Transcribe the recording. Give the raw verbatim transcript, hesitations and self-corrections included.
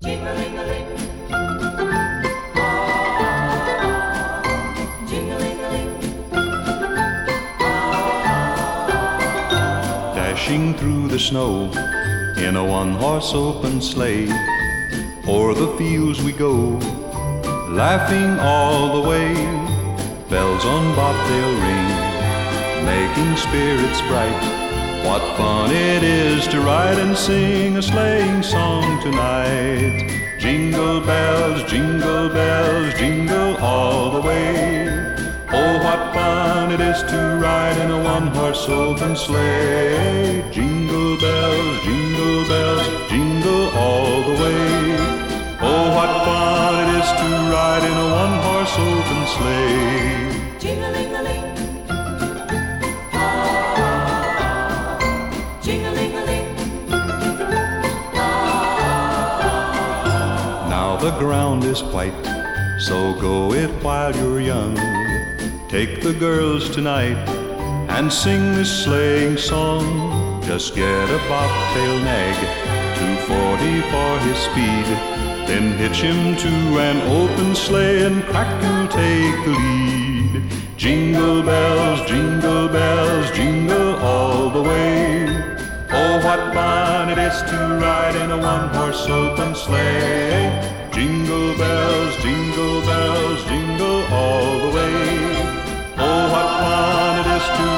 Jing-a-ling-a-ling. Jing-a-ling-a-ling. Dashing through the snow in a one-horse open sleigh, o'er the fields we go, laughing all the way. Bells on bobtail ring, making spirits bright. What fun it is to ride and sing a sleighing song tonight. Jingle bells, jingle bells, jingle all the way. Oh, what fun it is to ride in a one-horse open sleigh. Jingle bells, jingle bells, jingle all the way. Oh, what fun it is to ride in a one-horse open sleigh. Jing-a-ling-a-ling. Jing-a-ling-a-ling. Now the ground is white, so go it while you're young. Take the girls tonight and sing this sleighing song. Just get a bobtail nag, two forty for his speed. Then hitch him to an open sleigh and crack you'll take the lead. Jingle bells, jingle bells, jingle all the way. Oh, what fun it is to ride in a one-horse open sleigh. Jingle bells, jingle bells, jingle all the way. Oh, what fun it is to